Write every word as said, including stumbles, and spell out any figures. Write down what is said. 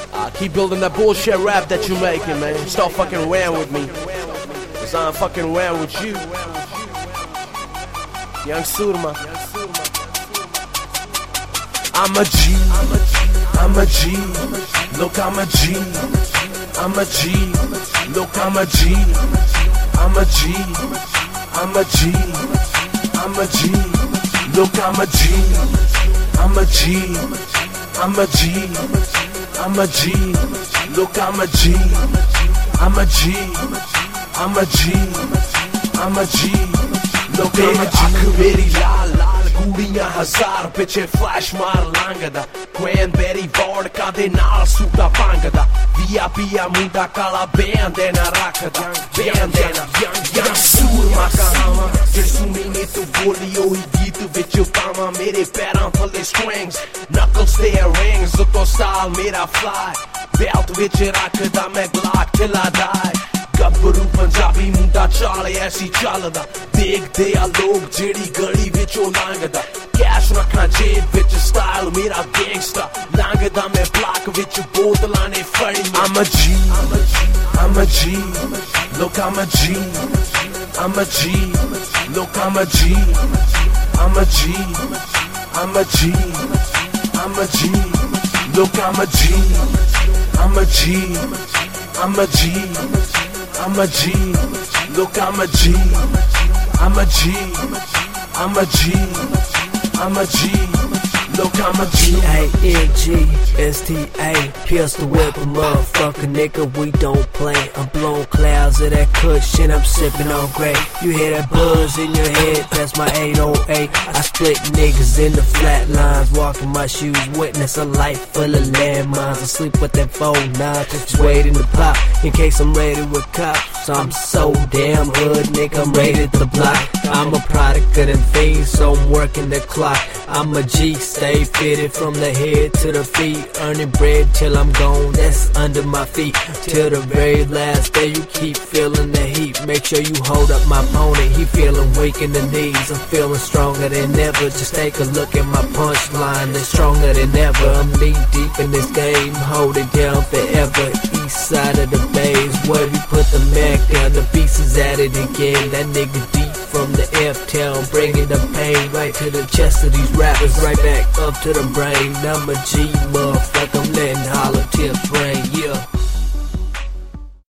Uh, keep building that bullshit rap that you're making, man. Stop fucking around with me, cause I'm fucking around with you. Young Surma. I'm a G, I'm a G, look I'm a G, I'm a G, look I'm a G, I'm a G, I'm a G, I'm a G, look I'm a G, I'm a G, I'm a G, I'm a G, look I'm a G, I'm a G, I'm a G, I'm a G, look I'm a G. Meri laal laal ਗੂੜੀਆਂ ਹਜ਼ਾਰ ਪਿੱਛੇ flash ਮਾਰ ਲੰਘਦਾ ਕ੍ਰੈਨਬੈਰੀ vodka ਦੇ ਨਾਲ ਸੂਟਾ ਭੰਗਦਾ via ਪੀਆ ਮੁੰਡਾ ਕਾਲਾ ਬੈਂਦੇ ਨਾ ਰੱਖਦਾ ਬੈਂਦੇ ਨਾ ਯੰਗ ਸੂਰਮਾ ਕਹਾਵਾਂ ਜੇ ਸੁਣੀ ਨੇ ਤੂੰ ਬੋਲੀ ਉਹੀ ਗੀਤ ਵਿੱਚ ਪਾਵਾਂ ਮੇਰੇ ਪੈਰਾਂ ਥੱਲੇ ਸਟ੍ਰਿੰਗਸ ਨਕਲਸ ਤੇ ਰਿੰਗਸ ਉੱਤੋਂ ਸਟਾਈਲ ਮੇਰਾ ਫਲਾਈ ਬੈਲਟ ਵਿੱਚ ਰੱਖਦਾ ਮੈਂ ਗਲਾਕ till I die ਗੱਭਰੂ ਪੰਜਾਬੀ ਮੁੰਡਾ ਚਾਲੇ ਐਸੀ ਚੱਲਦਾ ਦੇਖਦੇ ਆ ਲੋਕ ਜਿਹੜੀ ਗਲੀ ਵਿੱਚੋਂ ਲੰਘਦਾ ਕੈਸ਼ ਰੱਖਣਾ ਜੇਬ ਵਿੱਚ ਸਟਾਈਲ ਮੇਰਾ ਗੈਂਗਸਟਾ ਲੰਘਦਾ ਮੈਂ ਬਲਾਕ ਵਿੱਚ ਬੋਤਲਾਂ ਨੇ ਫੜੀ I'm a G, I'm a G, look I'm a G, I'm a G, look I'm a G, I'm a G, I'm a G, I'm a G, look I'm a G, I'm a G, I'm a G, I'm a G, look I'm a G, I'm a G, I'm a G, I'm a G, look I'm a G. G A N G S T A, pistol whip a motherfucker nigga, we don't play. I'm blowing clouds of that kush and I'm sipping on Grey. You hear that buzz in your head, that's my eight oh eight. I split niggas in the flat lines, walking my shoes, witness a life full of landmines. I sleep with that phone nine, just waiting to pop in case I'm ready with cops. So I'm so damn good, nigga, I'm ready to block. I'm a product of them fiends, so I'm working the clock. I'm a G, stay fitted from the head to the feet, earning bread till I'm gone, that's under my feet. Till the very last day, you keep feeling the heat. Make sure you hold up my opponent, he feeling weak in the knees. I'm feeling stronger than ever, just take a look at my punchline. They're stronger than ever, I'm knee deep in this game, hold it down forever. East side of the bays, where we put the Mac down, the beast is at it again. That nigga deep from the F-town, bringing the pain right to the chest of these rappers, right back up to the brain. I'm a G, motherfucker, I'm letting hollow tips rain.